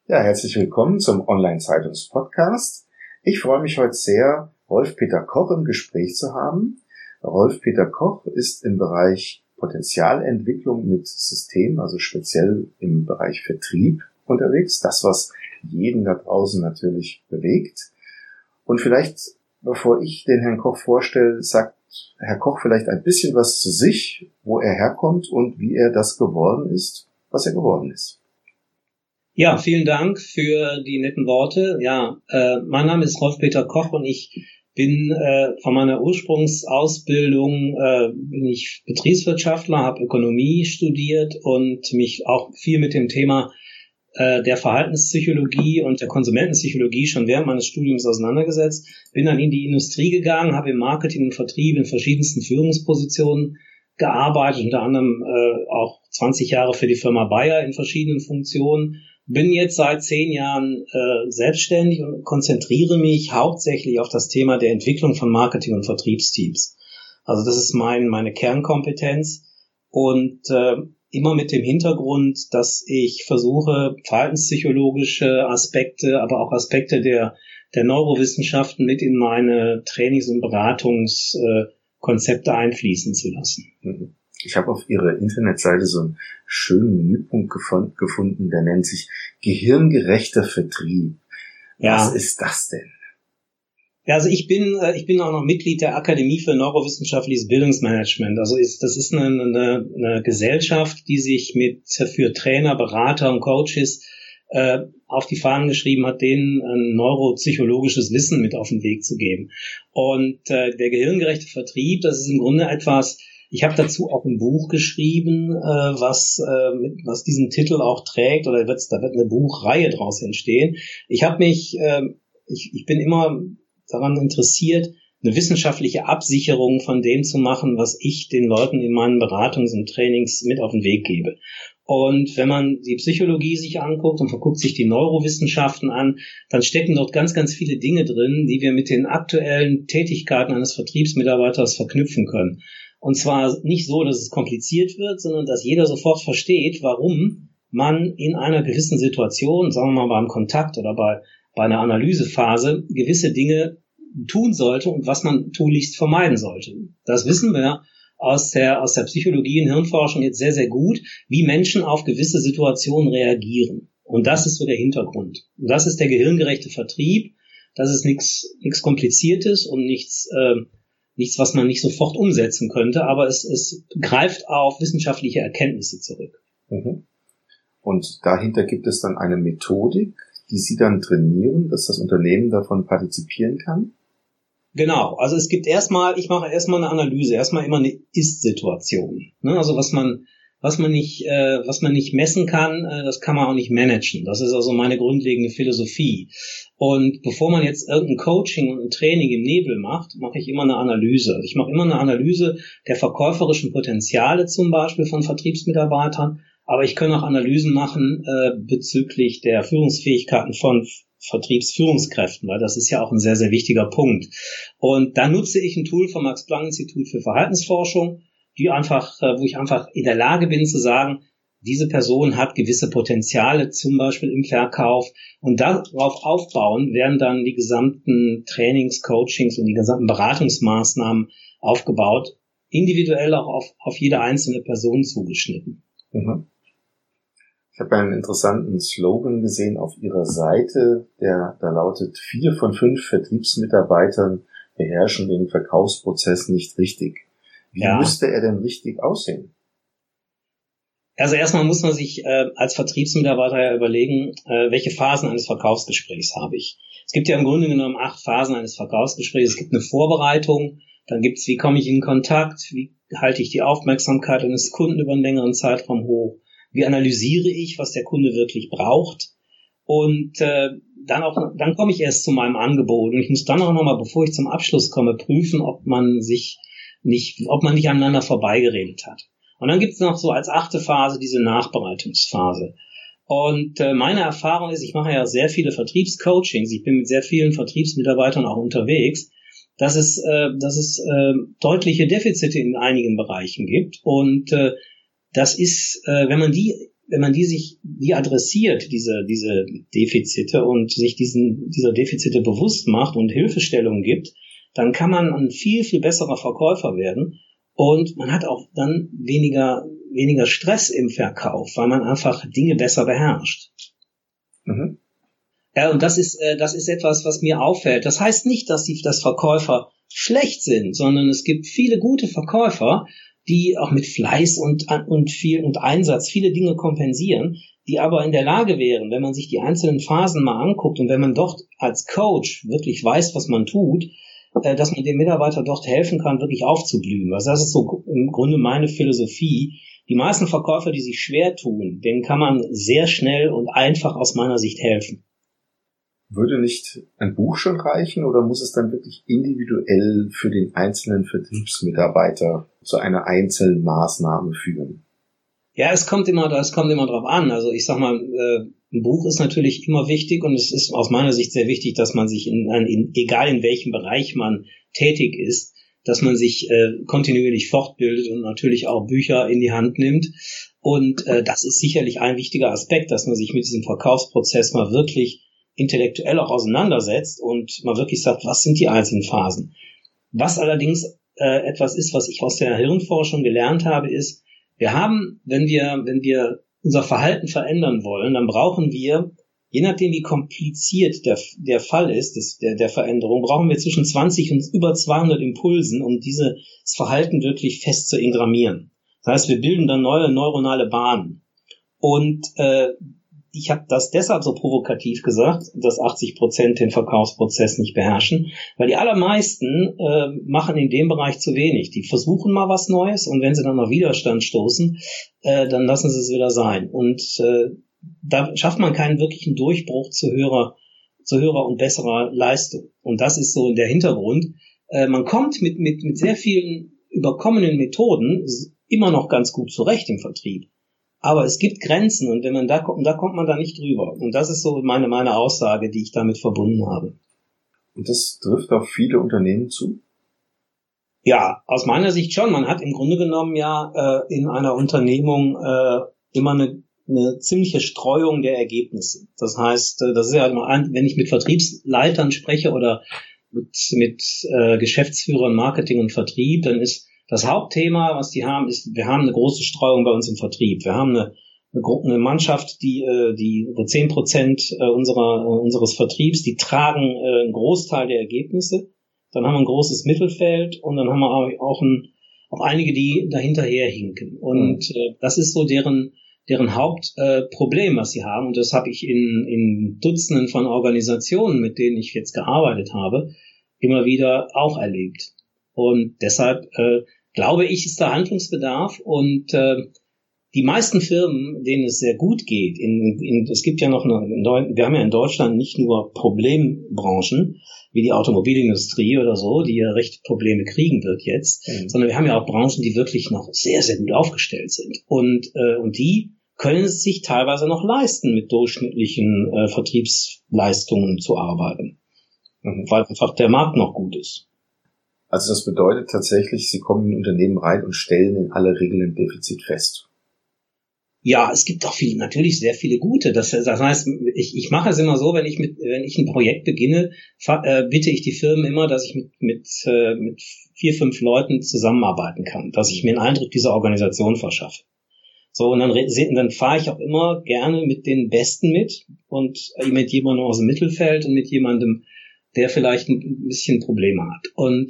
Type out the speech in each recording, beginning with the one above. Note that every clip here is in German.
Ja, herzlich willkommen zum Online-Zeitungs-Podcast. Ich freue mich heute sehr, Rolf-Peter Koch im Gespräch zu haben. Rolf-Peter Koch ist im Bereich Potenzialentwicklung mit System, also speziell im Bereich Vertrieb unterwegs. Das, was jeden da draußen natürlich bewegt. Und vielleicht, bevor ich den Herrn Koch vorstelle, sagt Herr Koch vielleicht ein bisschen was zu sich, wo er herkommt und wie er das geworden ist, was er geworden ist. Ja, vielen Dank für die netten Worte. Ja, mein Name ist Rolf-Peter Koch und ich bin von meiner Ursprungsausbildung bin ich Betriebswirtschaftler, habe Ökonomie studiert und mich auch viel mit dem Thema der Verhaltenspsychologie und der Konsumentenpsychologie schon während meines Studiums auseinandergesetzt. Bin dann in die Industrie gegangen, habe im Marketing und Vertrieb in verschiedensten Führungspositionen gearbeitet, unter anderem auch 20 Jahre für die Firma Bayer in verschiedenen Funktionen. Bin jetzt seit 10 Jahren selbstständig und konzentriere mich hauptsächlich auf das Thema der Entwicklung von Marketing- und Vertriebsteams. Also das ist meine Kernkompetenz und immer mit dem Hintergrund, dass ich versuche, verhaltenspsychologische Aspekte, aber auch Aspekte der Neurowissenschaften mit in meine Trainings- und Beratungskonzepte einfließen zu lassen. Ich habe auf Ihrer Internetseite so einen schönen Menüpunkt gefunden, der nennt sich gehirngerechter Vertrieb. Was ist das denn? Ja, also ich bin auch noch Mitglied der Akademie für Neurowissenschaftliches Bildungsmanagement. Also das ist eine Gesellschaft, die sich für Trainer, Berater und Coaches auf die Fahnen geschrieben hat, denen ein neuropsychologisches Wissen mit auf den Weg zu geben. Und der gehirngerechte Vertrieb, das ist im Grunde etwas. Ich habe dazu auch ein Buch geschrieben, was diesen Titel auch trägt, oder da wird eine Buchreihe draus entstehen. Ich bin immer daran interessiert, eine wissenschaftliche Absicherung von dem zu machen, was ich den Leuten in meinen Beratungs- und Trainings mit auf den Weg gebe. Und wenn man die Psychologie sich anguckt und guckt sich die Neurowissenschaften an, dann stecken dort ganz, ganz viele Dinge drin, die wir mit den aktuellen Tätigkeiten eines Vertriebsmitarbeiters verknüpfen können. Und zwar nicht so, dass es kompliziert wird, sondern dass jeder sofort versteht, warum man in einer gewissen Situation, sagen wir mal beim Kontakt oder bei einer Analysephase, gewisse Dinge tun sollte und was man tunlichst vermeiden sollte. Das wissen wir aus der Psychologie und Hirnforschung jetzt sehr, sehr gut, wie Menschen auf gewisse Situationen reagieren. Und das ist so der Hintergrund. Und das ist der gehirngerechte Vertrieb. Das ist nichts Kompliziertes und nichts, was man nicht sofort umsetzen könnte, aber es greift auf wissenschaftliche Erkenntnisse zurück. Und dahinter gibt es dann eine Methodik, die Sie dann trainieren, dass das Unternehmen davon partizipieren kann? Genau, also ich mache erstmal eine Analyse, erstmal immer eine Ist-Situation. Also was man nicht messen kann, das kann man auch nicht managen. Das ist also meine grundlegende Philosophie. Und bevor man jetzt irgendein Coaching und ein Training im Nebel macht, mache ich immer eine Analyse. Ich mache immer eine Analyse der verkäuferischen Potenziale zum Beispiel von Vertriebsmitarbeitern, aber ich kann auch Analysen machen bezüglich der Führungsfähigkeiten von Vertriebsführungskräften, weil das ist ja auch ein sehr, sehr wichtiger Punkt. Und da nutze ich ein Tool vom Max-Planck-Institut für Verhaltensforschung, wo ich einfach in der Lage bin zu sagen, diese Person hat gewisse Potenziale, zum Beispiel im Verkauf, und darauf aufbauen werden dann die gesamten Trainings, Coachings und die gesamten Beratungsmaßnahmen aufgebaut, individuell auch auf jede einzelne Person zugeschnitten. Ich habe einen interessanten Slogan gesehen auf Ihrer Seite, da lautet: 4 von 5 Vertriebsmitarbeitern beherrschen den Verkaufsprozess nicht richtig. Wie müsste er denn richtig aussehen? Also erstmal muss man sich als Vertriebsmitarbeiter ja überlegen, welche Phasen eines Verkaufsgesprächs habe ich. Es gibt ja im Grunde genommen 8 Phasen eines Verkaufsgesprächs. Es gibt eine Vorbereitung, dann gibt's, wie komme ich in Kontakt, wie halte ich die Aufmerksamkeit eines Kunden über einen längeren Zeitraum hoch, wie analysiere ich, was der Kunde wirklich braucht, und dann komme ich erst zu meinem Angebot, und ich muss dann auch nochmal, bevor ich zum Abschluss komme, prüfen, ob man nicht aneinander vorbeigeredet hat. Und dann gibt's noch so als 8. Phase diese Nachbereitungsphase. Und meine Erfahrung ist, ich mache ja sehr viele Vertriebscoachings, ich bin mit sehr vielen Vertriebsmitarbeitern auch unterwegs, dass es deutliche Defizite in einigen Bereichen gibt. Und das ist, wenn man die wenn man die adressiert, diese Defizite und sich dieser Defizite bewusst macht und Hilfestellung gibt, dann kann man ein viel, viel besserer Verkäufer werden und man hat auch dann weniger Stress im Verkauf, weil man einfach Dinge besser beherrscht. Mhm. Ja, und das ist etwas, was mir auffällt. Das heißt nicht, dass Verkäufer schlecht sind, sondern es gibt viele gute Verkäufer, die auch mit Fleiß und Einsatz viele Dinge kompensieren, die aber in der Lage wären, wenn man sich die einzelnen Phasen mal anguckt und wenn man dort als Coach wirklich weiß, was man tut, dass man dem Mitarbeiter dort helfen kann, wirklich aufzublühen. Also das ist so im Grunde meine Philosophie. Die meisten Verkäufer, die sich schwer tun, denen kann man sehr schnell und einfach aus meiner Sicht helfen. Würde nicht ein Buch schon reichen oder muss es dann wirklich individuell für den einzelnen Vertriebsmitarbeiter zu einer einzelnen Maßnahme führen? Ja, es kommt immer drauf an. Also ich sag mal, ein Buch ist natürlich immer wichtig und es ist aus meiner Sicht sehr wichtig, dass man sich egal in welchem Bereich man tätig ist, dass man sich kontinuierlich fortbildet und natürlich auch Bücher in die Hand nimmt. Und das ist sicherlich ein wichtiger Aspekt, dass man sich mit diesem Verkaufsprozess mal wirklich intellektuell auch auseinandersetzt und mal wirklich sagt, was sind die einzelnen Phasen. Was allerdings etwas ist, was ich aus der Hirnforschung gelernt habe, ist, wir haben, wenn wir unser Verhalten verändern wollen, dann brauchen wir, je nachdem wie kompliziert der Fall ist, der Veränderung, brauchen wir zwischen 20 und über 200 Impulsen, um dieses Verhalten wirklich fest zu ingrammieren. Das heißt, wir bilden dann neue neuronale Bahnen. Und ich habe das deshalb so provokativ gesagt, dass 80% den Verkaufsprozess nicht beherrschen, weil die allermeisten machen in dem Bereich zu wenig. Die versuchen mal was Neues und wenn sie dann auf Widerstand stoßen, dann lassen sie es wieder sein. Und da schafft man keinen wirklichen Durchbruch zu höherer und besserer Leistung. Und das ist so der Hintergrund. Man kommt mit sehr vielen überkommenen Methoden immer noch ganz gut zurecht im Vertrieb. Aber es gibt Grenzen und da kommt man da nicht drüber. Und das ist so meine Aussage, die ich damit verbunden habe. Und das trifft auf viele Unternehmen zu? Ja, aus meiner Sicht schon. Man hat im Grunde genommen ja in einer Unternehmung immer eine ziemliche Streuung der Ergebnisse. Das heißt, das ist ja immer wenn ich mit Vertriebsleitern spreche oder mit Geschäftsführern Marketing und Vertrieb, dann ist das Hauptthema, was die haben, ist, wir haben eine große Streuung bei uns im Vertrieb. Wir haben eine Mannschaft, die 10% unseres Vertriebs, die tragen einen Großteil der Ergebnisse. Dann haben wir ein großes Mittelfeld und dann haben wir auch einige, die dahinterher hinken. Und das ist so deren Hauptproblem, was sie haben. Und das habe ich in Dutzenden von Organisationen, mit denen ich jetzt gearbeitet habe, immer wieder auch erlebt. Und deshalb glaube ich, ist da Handlungsbedarf und die meisten Firmen, denen es sehr gut geht, es gibt ja noch wir haben ja in Deutschland nicht nur Problembranchen wie die Automobilindustrie oder so, die ja recht Probleme kriegen wird jetzt, sondern wir haben ja auch Branchen, die wirklich noch sehr, sehr gut aufgestellt sind und die können es sich teilweise noch leisten, mit durchschnittlichen Vertriebsleistungen zu arbeiten, weil einfach der Markt noch gut ist. Also das bedeutet tatsächlich, Sie kommen in Unternehmen rein und stellen in aller Regel ein Defizit fest. Ja, es gibt auch natürlich sehr viele gute. Das heißt, ich mache es immer so, wenn ich ein Projekt beginne, bitte ich die Firmen immer, dass ich mit 4, 5 Leuten zusammenarbeiten kann, dass ich mir einen Eindruck dieser Organisation verschaffe. So, und dann fahre ich auch immer gerne mit den Besten mit und mit jemandem aus dem Mittelfeld und mit jemandem, der vielleicht ein bisschen Probleme hat. Und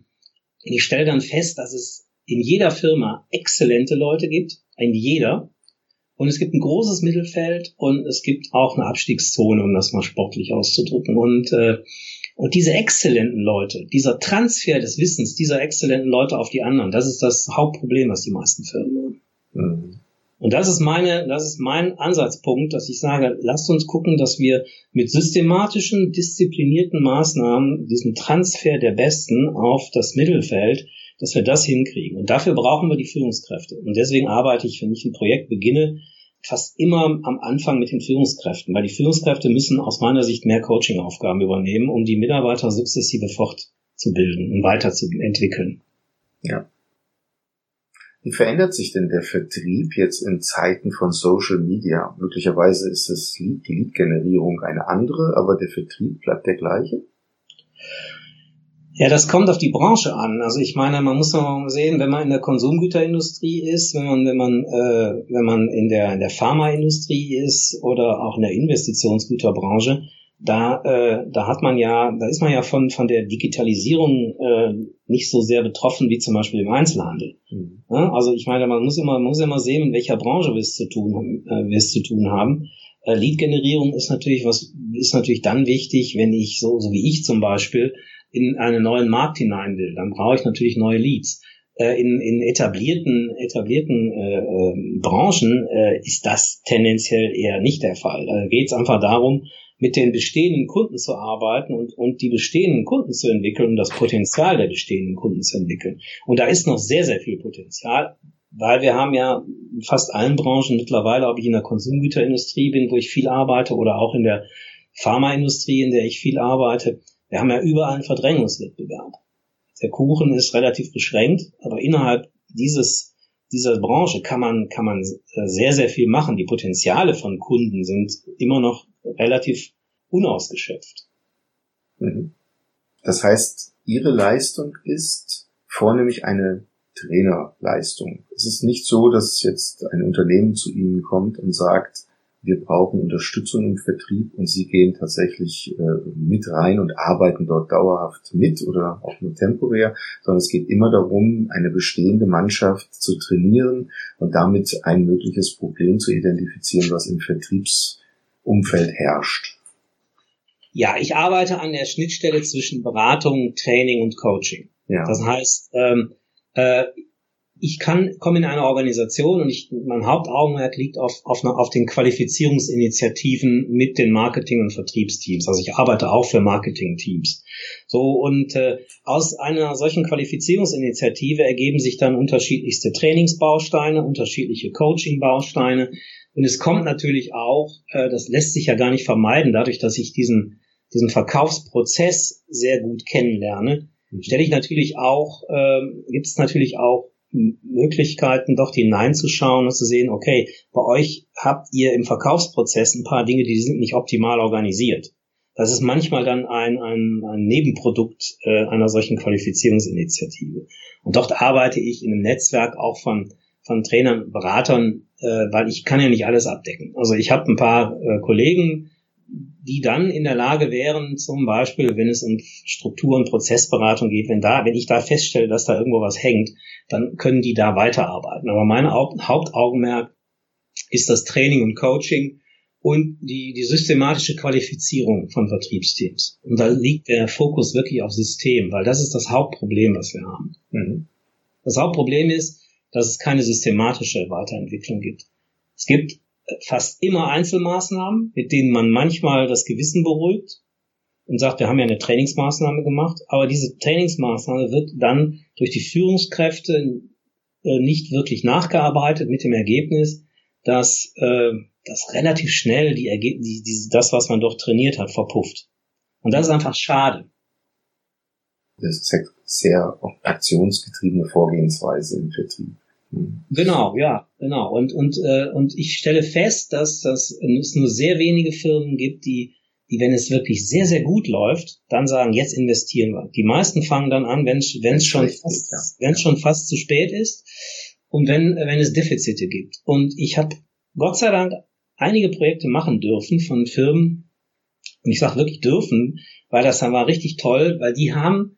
ich stelle dann fest, dass es in jeder Firma exzellente Leute gibt, in jeder. Und es gibt ein großes Mittelfeld und es gibt auch eine Abstiegszone, um das mal sportlich auszudrücken. Und diese exzellenten Leute, dieser Transfer des Wissens dieser exzellenten Leute auf die anderen, das ist das Hauptproblem, was die meisten Firmen haben. Und das ist mein Ansatzpunkt, dass ich sage, lasst uns gucken, dass wir mit systematischen, disziplinierten Maßnahmen diesen Transfer der Besten auf das Mittelfeld, dass wir das hinkriegen. Und dafür brauchen wir die Führungskräfte. Und deswegen arbeite ich, wenn ich ein Projekt beginne, fast immer am Anfang mit den Führungskräften, weil die Führungskräfte müssen aus meiner Sicht mehr Coaching-Aufgaben übernehmen, um die Mitarbeiter sukzessive fortzubilden und weiterzuentwickeln. Ja. Wie verändert sich denn der Vertrieb jetzt in Zeiten von Social Media? Möglicherweise ist die Lead-Generierung eine andere, aber der Vertrieb bleibt der gleiche? Ja, das kommt auf die Branche an. Also ich meine, man muss mal sehen, wenn man in der Konsumgüterindustrie ist, wenn man in der Pharmaindustrie ist oder auch in der Investitionsgüterbranche, da ist man ja von der Digitalisierung nicht so sehr betroffen wie zum Beispiel im Einzelhandel. Mhm. Ja, also ich meine, man muss immer sehen, in welcher Branche wir es zu tun haben. Lead-Generierung ist natürlich dann wichtig, wenn ich so wie ich zum Beispiel in einen neuen Markt hinein will, dann brauche ich natürlich neue Leads. In etablierten Branchen ist das tendenziell eher nicht der Fall. Da geht es einfach darum, mit den bestehenden Kunden zu arbeiten und die bestehenden Kunden zu entwickeln und das Potenzial der bestehenden Kunden zu entwickeln. Und da ist noch sehr, sehr viel Potenzial, weil wir haben ja in fast allen Branchen mittlerweile, ob ich in der Konsumgüterindustrie bin, wo ich viel arbeite, oder auch in der Pharmaindustrie, in der ich viel arbeite, wir haben ja überall einen Verdrängungswettbewerb. Der Kuchen ist relativ beschränkt, aber innerhalb dieser Branche kann man sehr, sehr viel machen. Die Potenziale von Kunden sind immer noch relativ unausgeschöpft. Das heißt, Ihre Leistung ist vornehmlich eine Trainerleistung. Es ist nicht so, dass jetzt ein Unternehmen zu Ihnen kommt und sagt, wir brauchen Unterstützung im Vertrieb, und Sie gehen tatsächlich mit rein und arbeiten dort dauerhaft mit oder auch nur temporär, sondern es geht immer darum, eine bestehende Mannschaft zu trainieren und damit ein mögliches Problem zu identifizieren, was im Vertriebsumfeld herrscht. Ja, ich arbeite an der Schnittstelle zwischen Beratung, Training und Coaching. Ja. Das heißt, ich komme in eine Organisation und mein Hauptaugenmerk liegt auf den Qualifizierungsinitiativen mit den Marketing- und Vertriebsteams. Also ich arbeite auch für Marketingteams. So, und aus einer solchen Qualifizierungsinitiative ergeben sich dann unterschiedlichste Trainingsbausteine, unterschiedliche Coaching-Bausteine. Und es kommt natürlich auch, das lässt sich ja gar nicht vermeiden, dadurch, dass ich diesen Verkaufsprozess sehr gut kennenlerne, gibt es natürlich auch Möglichkeiten, dort hineinzuschauen und zu sehen, okay, bei euch habt ihr im Verkaufsprozess ein paar Dinge, die sind nicht optimal organisiert. Das ist manchmal dann ein Nebenprodukt einer solchen Qualifizierungsinitiative. Und dort arbeite ich in einem Netzwerk auch von Trainern, Beratern, weil ich kann ja nicht alles abdecken. Also ich habe ein paar Kollegen, die dann in der Lage wären, zum Beispiel, wenn es um Struktur- und Prozessberatung geht, wenn ich da feststelle, dass da irgendwo was hängt, dann können die da weiterarbeiten. Aber mein Hauptaugenmerk ist das Training und Coaching und die systematische Qualifizierung von Vertriebsteams. Und da liegt der Fokus wirklich auf System, weil das ist das Hauptproblem, was wir haben. Mhm. Das Hauptproblem ist, dass es keine systematische Weiterentwicklung gibt. Es gibt fast immer Einzelmaßnahmen, mit denen man manchmal das Gewissen beruhigt und sagt, wir haben ja eine Trainingsmaßnahme gemacht, aber diese Trainingsmaßnahme wird dann durch die Führungskräfte nicht wirklich nachgearbeitet, mit dem Ergebnis, dass relativ schnell das, was man dort trainiert hat, verpufft. Und das ist einfach schade. Das ist eine sehr aktionsgetriebene Vorgehensweise im Vertrieb. Genau, ja, genau. Und ich stelle fest, dass es nur sehr wenige Firmen gibt, die, wenn es wirklich sehr, sehr gut läuft, dann sagen, jetzt investieren wir. Die meisten fangen dann an, wenn es schon fast zu spät ist und wenn es Defizite gibt. Und ich habe Gott sei Dank einige Projekte machen dürfen von Firmen, und ich sage wirklich dürfen, weil das dann war richtig toll, weil die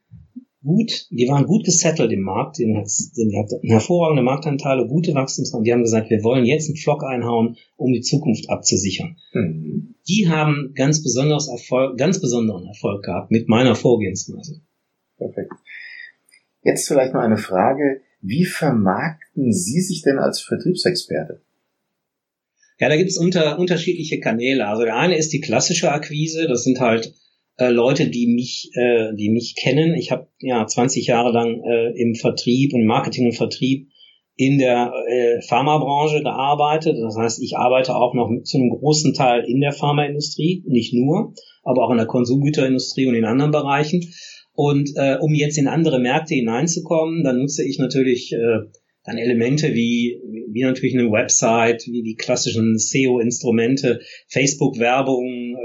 waren gut gesettelt im Markt, die hatten hervorragende Marktanteile, gute Wachstumsraten, die haben gesagt, wir wollen jetzt einen Flock einhauen, um die Zukunft abzusichern. Mhm. Die haben ganz besonderen Erfolg gehabt mit meiner Vorgehensweise. Perfekt. Jetzt vielleicht noch eine Frage, wie vermarkten Sie sich denn als Vertriebsexperte? Ja, da gibt es unterschiedliche Kanäle. Also der eine ist die klassische Akquise, das sind halt Leute, die mich kennen. Ich habe 20 Jahre lang im Vertrieb und Marketing und Vertrieb in der Pharmabranche gearbeitet. Das heißt, ich arbeite auch noch zu einem großen Teil in der Pharmaindustrie, nicht nur, aber auch in der Konsumgüterindustrie und in anderen Bereichen. Und um jetzt in andere Märkte hineinzukommen, dann nutze ich natürlich dann Elemente wie natürlich eine Website, wie die klassischen SEO-Instrumente, Facebook-Werbung,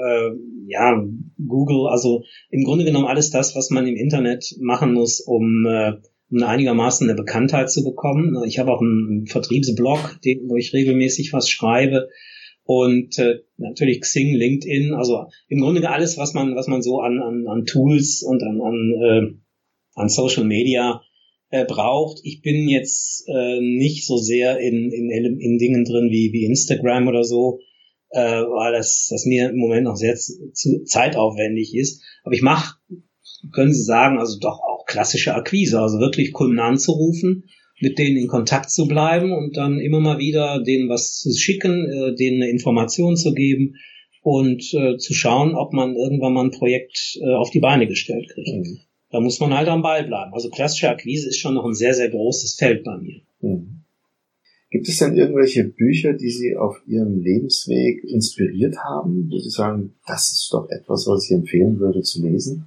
Google, also im Grunde genommen alles das, was man im Internet machen muss, um einigermaßen eine Bekanntheit zu bekommen. Ich habe auch einen Vertriebsblog, wo ich regelmäßig was schreibe. Und natürlich Xing, LinkedIn, also im Grunde alles, was man so an Tools und an Social Media braucht. Ich bin jetzt nicht so sehr in Dingen drin wie Instagram oder so, weil das mir im Moment noch sehr zu zeitaufwendig ist. Aber ich mache, können Sie sagen, also doch auch klassische Akquise, also wirklich Kunden anzurufen, mit denen in Kontakt zu bleiben und dann immer mal wieder denen was zu schicken, denen eine Information zu geben und zu schauen, ob man irgendwann mal ein Projekt auf die Beine gestellt kriegt. Mhm. Da muss man halt am Ball bleiben. Also klassische Akquise ist schon noch ein sehr, sehr großes Feld bei mir. Mhm. Gibt es denn irgendwelche Bücher, die Sie auf Ihrem Lebensweg inspiriert haben, wo Sie sagen, das ist doch etwas, was ich empfehlen würde zu lesen?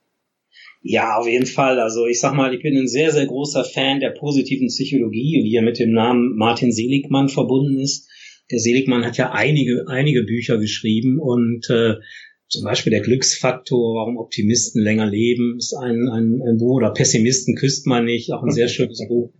Ja, auf jeden Fall. Also ich sag mal, ich bin ein sehr, sehr großer Fan der positiven Psychologie, wie er mit dem Namen Martin Seligmann verbunden ist. Der Seligmann hat ja einige Bücher geschrieben und zum Beispiel der Glücksfaktor, warum Optimisten länger leben, ist ein Buch, oder Pessimisten küsst man nicht, auch ein sehr schönes Buch.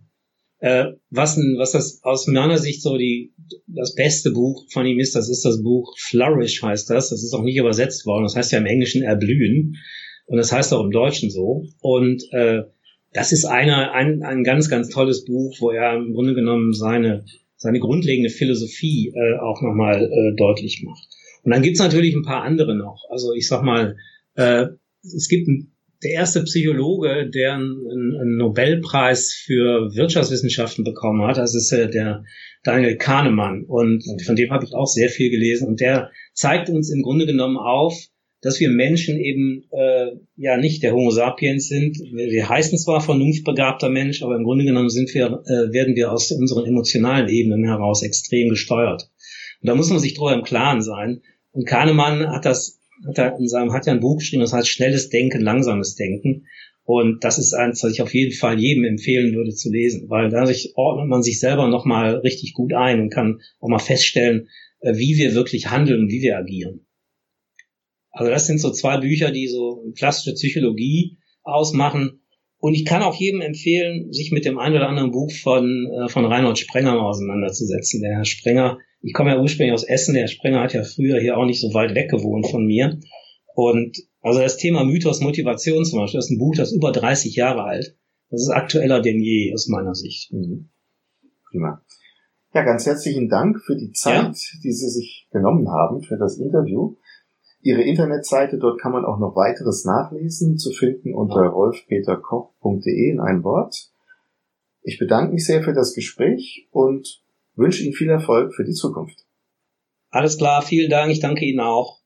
Was das aus meiner Sicht so das beste Buch von ihm ist, das ist das Buch Flourish heißt das. Das ist auch nicht übersetzt worden. Das heißt ja im Englischen erblühen. Und das heißt auch im Deutschen so. Und das ist ein ganz, ganz tolles Buch, wo er im Grunde genommen seine grundlegende Philosophie auch nochmal deutlich macht. Und dann gibt's natürlich ein paar andere noch. Also ich sag mal, es gibt der erste Psychologe, der einen Nobelpreis für Wirtschaftswissenschaften bekommen hat. Das ist der Daniel Kahnemann. Und von dem habe ich auch sehr viel gelesen. Und der zeigt uns im Grunde genommen auf, dass wir Menschen eben nicht der Homo sapiens sind. Wir heißen zwar vernunftbegabter Mensch, aber im Grunde genommen werden wir aus unseren emotionalen Ebenen heraus extrem gesteuert. Und da muss man sich drüber im Klaren sein. Und Kahnemann hat ja ein Buch geschrieben, das heißt Schnelles Denken, Langsames Denken. Und das ist eins, was ich auf jeden Fall jedem empfehlen würde zu lesen, weil dadurch ordnet man sich selber nochmal richtig gut ein und kann auch mal feststellen, wie wir wirklich handeln und wie wir agieren. Also das sind so zwei Bücher, die so klassische Psychologie ausmachen. Und ich kann auch jedem empfehlen, sich mit dem ein oder anderen Buch von Reinhold Sprenger mal auseinanderzusetzen. Der Herr Sprenger, ich komme ja ursprünglich aus Essen, der Herr Sprenger hat ja früher hier auch nicht so weit weg gewohnt von mir. Und also das Thema Mythos Motivation zum Beispiel, das ist ein Buch, das ist über 30 Jahre alt. Das ist aktueller denn je aus meiner Sicht. Mhm. Prima. Ja, ganz herzlichen Dank für die Zeit, die Sie sich genommen haben für das Interview. Ihre Internetseite, dort kann man auch noch weiteres nachlesen, zu finden unter rolfpeterkoch.de in ein Wort. Ich bedanke mich sehr für das Gespräch und wünsche Ihnen viel Erfolg für die Zukunft. Alles klar, vielen Dank, ich danke Ihnen auch.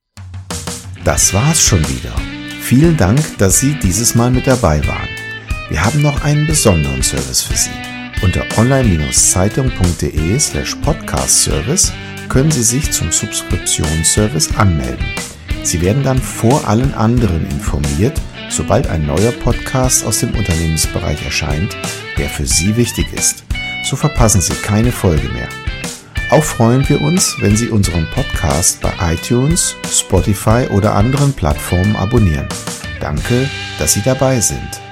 Das war's schon wieder. Vielen Dank, dass Sie dieses Mal mit dabei waren. Wir haben noch einen besonderen Service für Sie. Unter online-zeitung.de/podcast-Service können Sie sich zum Subskriptionsservice anmelden. Sie werden dann vor allen anderen informiert, sobald ein neuer Podcast aus dem Unternehmensbereich erscheint, der für Sie wichtig ist. So verpassen Sie keine Folge mehr. Auch freuen wir uns, wenn Sie unseren Podcast bei iTunes, Spotify oder anderen Plattformen abonnieren. Danke, dass Sie dabei sind.